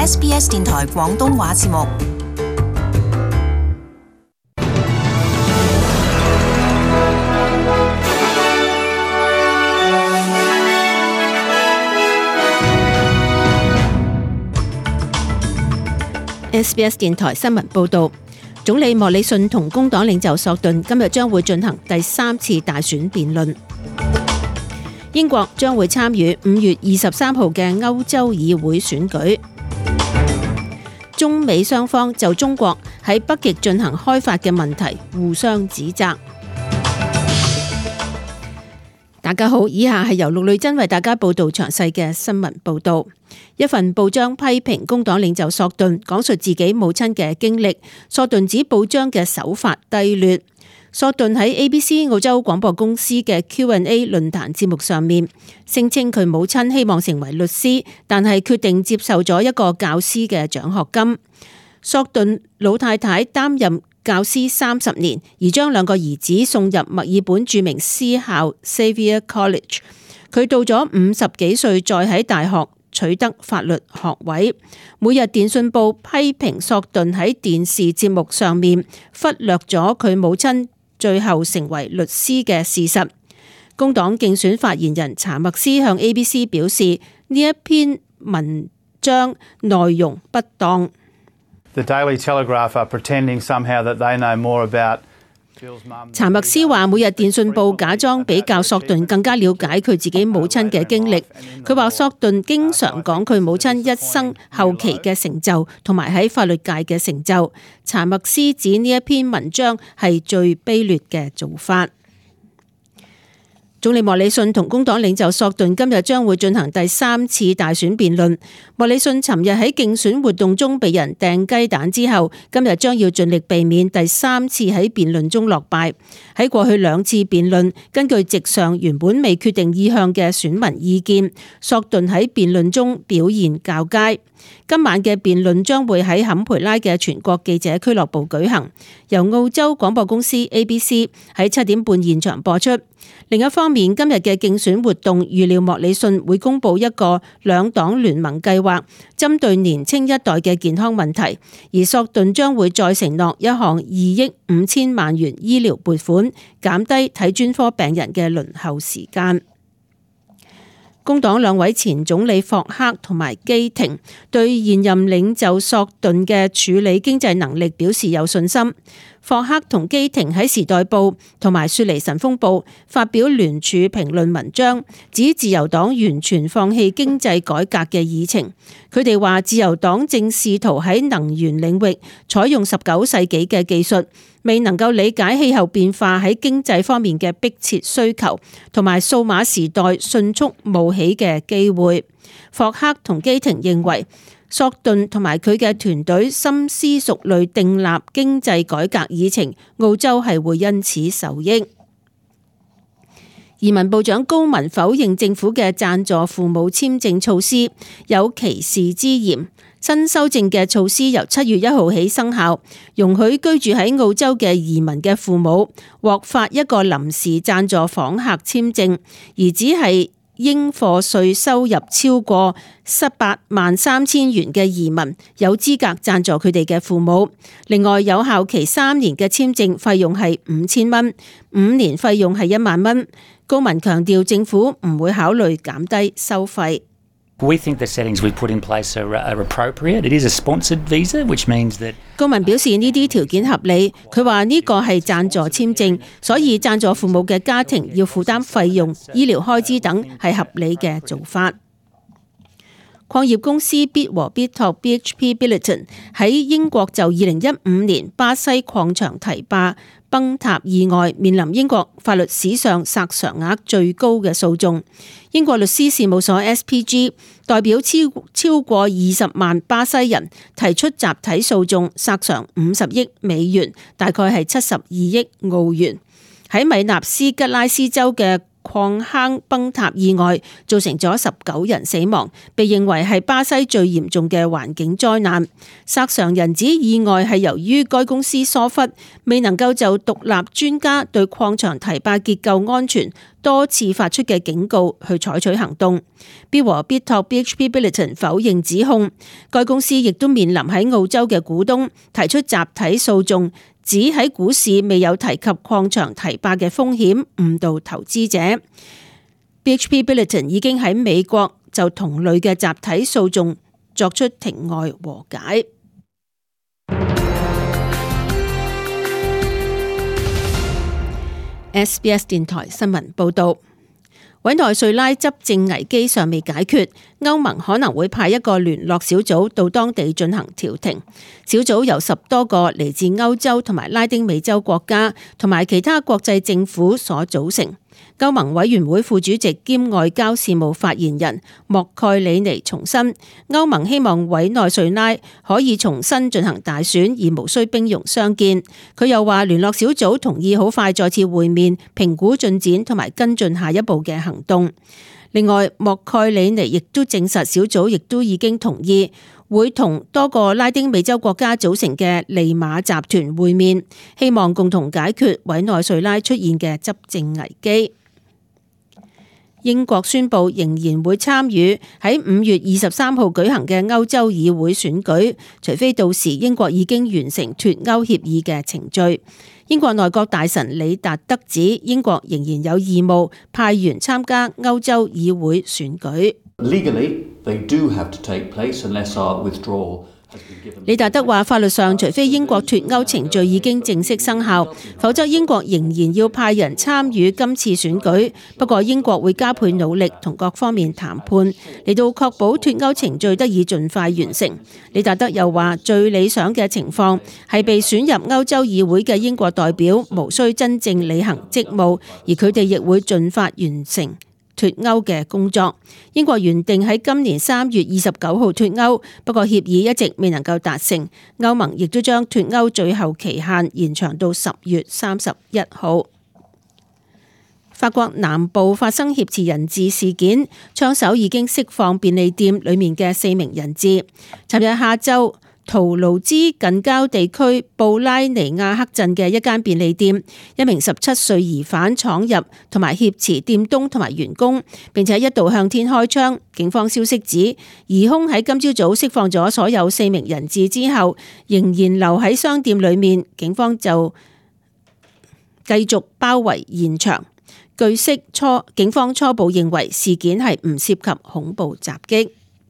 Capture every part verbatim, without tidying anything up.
S B S 電台廣東話節目。 S B S 電台新聞報道，總理莫里遜同工黨領袖索頓今日將會進行第三次大選辯論。英國將會參與五月二十三號嘅歐洲議會選舉。中美雙方就中國喺北極進行開發嘅問題互相指責。大家好，以下係由陸女珍為大家報道詳細嘅新聞報道。一份報章批評工黨領袖索頓講述自己母親嘅經歷，索頓指報章嘅手法低劣。索頓喺 A B C 澳洲廣播公司嘅 Q and A 論壇節目上面聲稱佢母親希望成為律師，但係決定接受咗一個教師嘅獎學金。索頓老太太擔任教師三十年，而將兩個兒子送入墨爾本著名私校 Xavier College。佢到咗五十幾歲，再喺大學取得法律學位。每日電訊報批評索頓喺電視節目上面忽略咗佢母親最後成為律師嘅事實。工黨競選發言人查默斯向 A B C 表示，呢一篇文章內容不當。 The Daily Telegraph are pretending somehow that they know more about。 查默斯話：每日電訊報假裝比較索頓更加了解佢自己母親嘅經歷。佢話索頓經常講佢母親一生後期嘅成就同埋喺法律界嘅成就。查默斯指呢一篇文章係最卑劣嘅做法。總理莫里遜同工黨領袖索頓今日將會進行第三次大選辯論。莫里遜尋日喺競選活動中被人掟雞蛋之後，今日將要盡力避免第三次喺辯論中落敗。喺過去兩次辯論，根據席上原本未決定意向嘅選民意見，索頓喺辯論中表現較佳。今晚嘅辯論將會喺坎培拉嘅全國記者俱樂部舉行，由澳洲廣播公司 A B C 喺七點半現場播出。另一方面，今日嘅競選活動預料莫里遜會公布一個兩黨聯盟計劃，針對年輕一代嘅健康問題，而索頓將會再承諾一項二億五千萬元醫療撥款，減低睇專科病人嘅輪候時間。工黨兩位前總理霍克同埋基廷對現任領袖索頓嘅處理經濟能力表示有信心。霍克同基廷喺《時代報》同埋《雪梨晨鋒報》發表聯署評論文章，指自由黨完全放棄經濟改革嘅議程。佢哋話自由黨正試圖喺能源領域採用十九世紀嘅技術，未能夠理解氣候變化喺經濟方面嘅迫切需求，同埋數碼時代迅速冒起嘅機會。霍克同基廷認為，索頓同埋佢嘅團隊深思熟慮訂立經濟改革議程，澳洲係會因此受益。移民部長高文否認政府嘅贊助父母簽證措施有歧視之嫌。新修正嘅措施由七月一號起生效，容許居住喺澳洲嘅移民嘅父母獲發一個臨時贊助訪客簽證，而只係應課稅收入超過十八萬三千元嘅移民有資格贊助佢哋嘅父母。另外，有效期三年嘅簽證費用係五千蚊，五年費用係一萬蚊。高文強調政府唔會考慮減低收費。 We think the settings we put in place are, are appropriate. It is a sponsored visa, which means that 高文表示呢啲條件合理。佢話呢個係贊助簽證，所以贊助父母嘅家庭要負擔費用、醫療開支等係合理嘅做法。礦業公司必和必拓 B H P Billiton 喺英國就二零一五年巴西礦場堤壩崩塌意外面臨英國法律史上索償額最高嘅訴訟。英國律師事務所 S P G 代表超超過二十萬巴西人提出集體訴訟，索償五十億美元，大概係七十二億澳元。喺米納斯吉拉斯州嘅礦坑崩塌意外，造成咗十九人死亡，被認為係巴西最嚴重嘅環境災難。薩尚人指意外係由於該公司疏忽，未能夠就獨立專家對礦場堤壩結構安全多次發出嘅警告去採取行動。必和必拓 B H P Billiton 否認指控，該公司亦都面臨喺澳洲嘅股東提出集體訴訟，指喺股市未有提及礦場堤壩嘅風險，誤導投資者。B H P Billiton 已經喺美國就同類嘅集體訴訟作出庭外和解。S B S 電台新聞報道。委內瑞拉執政危機尚未解決，歐盟可能會派一個聯絡小組到當地進行調停。小組由十多個嚟自歐洲同埋拉丁美洲國家同埋其他國際政府所組成。歐盟委員會副主席兼外交事務發言人莫蓋里尼重申，歐盟希望委內瑞拉可以重新進行大選，而無需兵戎相見。佢又話，聯絡小組同意好快再次會面，評估進展同埋跟進下一步嘅行動。另外，莫蓋里尼亦都證實，小組亦都已經同意會同多個拉丁美洲國家組成嘅利馬集團會面，希望共同解決委內瑞拉出現嘅執政危機。英國宣布仍然會參與喺五月二十三號舉行嘅歐洲議會選舉，除非到時英國已經完成脫歐協議嘅程序。英國內閣大臣李達德指，英國仍然有義務派員參加歐洲議會選舉。 Legally, they do have to take place unless our withdrawal. 李達德話，法律上除非英國脫歐程序已經正式生效，否則英國仍然要派人參與今次選舉。不過英國會加倍努力同各方面談判，嚟到確保脫歐程序得以盡快完成。李達德又話，最理想嘅情況係被選入歐洲議會嘅英國代表無需真正履行職務，而佢哋亦會盡快完成脫歐嘅工作。英國原定喺今年三月二十九號脫歐，不過協議一直未能夠達成。歐盟亦都將脫歐最後期限延長到十月三十一號。法國南部發生挾持人質事件，槍手已經釋放便利店裡面嘅四名人質。尋日下晝，圖盧茲近郊地區布拉尼亞克鎮嘅一間便利店，一名十七歲疑犯闖入同埋挾持店東同埋員工，並且一度向天開槍。警方消息指，疑兇喺今朝早釋放咗所有四名人質之後，仍然留喺商店裡面，警方就繼續包圍現場。據悉，初警方初步認為事件係唔涉及恐怖襲擊。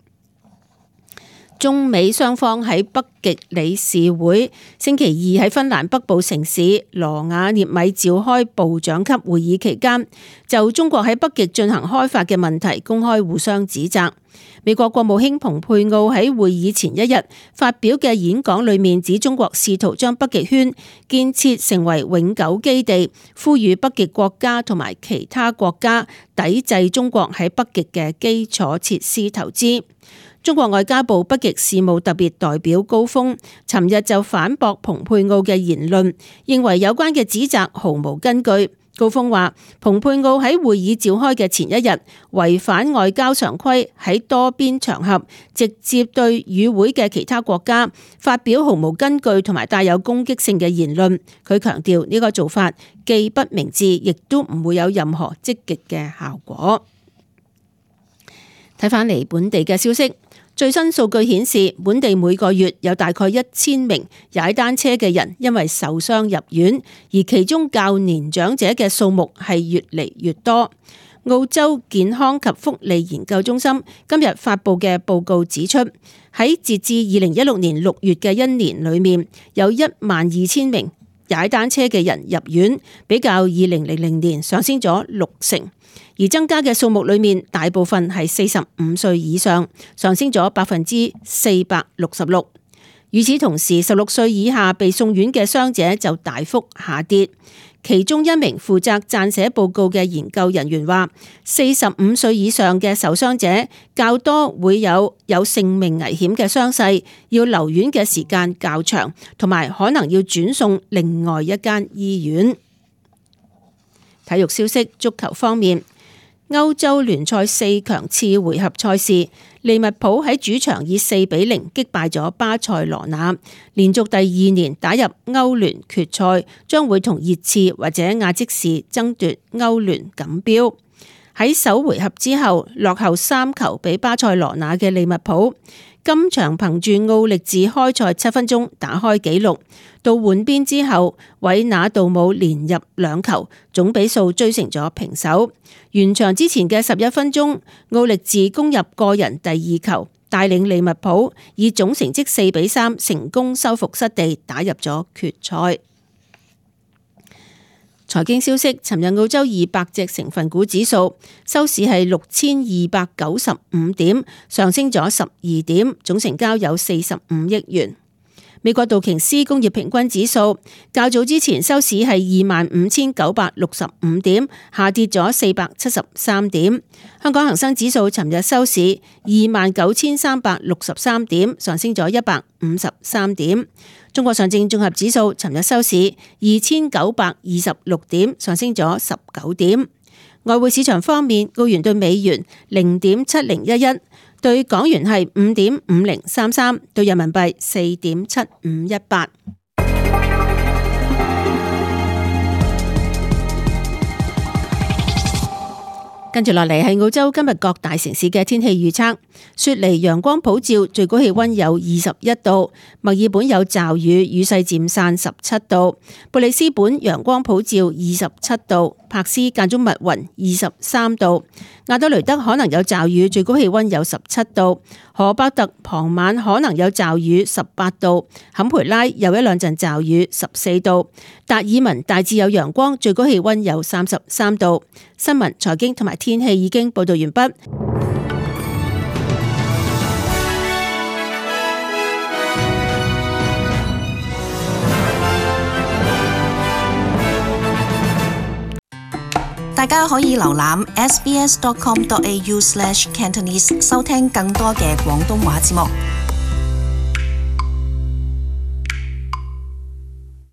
中美雙方喺北極理事會星期二喺芬蘭北部城市羅瓦涅米召開部長級會議期間，就中國喺北極進行開發嘅問題公開互相指責。美國國務卿蓬佩奧喺會議前一日發表嘅演講裏面指，中國試圖將北極圈建設成為永久基地，呼籲北極國家同埋其他國家抵制中國喺北極嘅基礎設施投資。中國外交部北極事務特別代表高峰尋日就反駁蓬佩奧嘅言論，認為有關嘅指責毫無根據。高峰話，蓬佩奧喺會議召開嘅前一日違反外交常規，喺多邊場合直接對與會嘅其他國家發表毫無根據同埋帶有攻擊性嘅言論。佢強調呢個做法既不明智，亦都唔會有任何積極嘅效果。睇返嚟本地嘅消息。最新數據顯示，本地每個月有大概一千名踩單車嘅人因為受傷入院，而其中較年長者嘅數目係越嚟越多。澳洲健康及福利研究中心今日發布嘅報告指出，喺截至二零一六年六月嘅一年裏面，有一萬二千名踩單車嘅人入院，比較二零零零年上升咗六成。而增加嘅數目裏面，大部分係四十五歲以上，上升咗百分之四百六十六。與此同時，十六歲以下被送院嘅傷者就大幅下跌。其中一名負責撰寫報告嘅研究人員話，四十五歲以上嘅受傷者較多會有有性命危險嘅傷勢，要留院嘅時間較長，同埋可能要轉送另外一間醫院。體育消息，足球方面， 歐洲聯賽四強次回合賽事，利物浦喺主場以四比零擊敗咗巴塞羅那，連續第二年打入歐聯決賽，將會同熱刺或者亞積士爭奪歐聯錦標。喺首回合之後落後三球俾巴塞羅那嘅利物浦，今場憑住奧力治開賽七分鐘打開紀錄，到換邊之後韋納杜姆連入兩球，總比數追成咗平手。完場之前嘅十一分鐘，奧力治攻入個人第二球，帶領利物浦以總成績四比三成功收復失地，打入咗決賽。財經消息，尋日澳洲二百隻成分股指數收市係六千二百九十五點，上升咗十二點，總成交有四十五億元。美國道瓊斯工業平均指數較早之前收市係二萬五千九百六十五點，下跌咗四百七十三點。香港恒生指數尋日收市二萬九千三百六十三點，上升咗一百五十三點。中國上證綜合指數尋日收市二千九百二十六點，上升咗十九點。外匯市場方面，澳元對美元零點七零一一，對港元係五點五零三三，對人民幣四點七五一八。跟住落嚟係澳洲今日各大城市嘅天氣預測。雪梨陽光普照，最高氣溫有二十一度；墨爾本有驟雨，雨勢漸散，十七度；布里斯本陽光普照，二十七度；柏斯間中密雲，二十三度；亞德雷德可能有驟雨，最高氣溫有十七度；荷伯特傍晚可能有驟雨，十八度；坎培拉有一兩陣驟雨，十四度；達爾文大致有陽光，最高氣溫有三十三度。新聞、財經同埋天氣已經報道完畢。 大家可以瀏覽 s b s dot com dot a u slash cantonese 收聽更多嘅廣東話節目。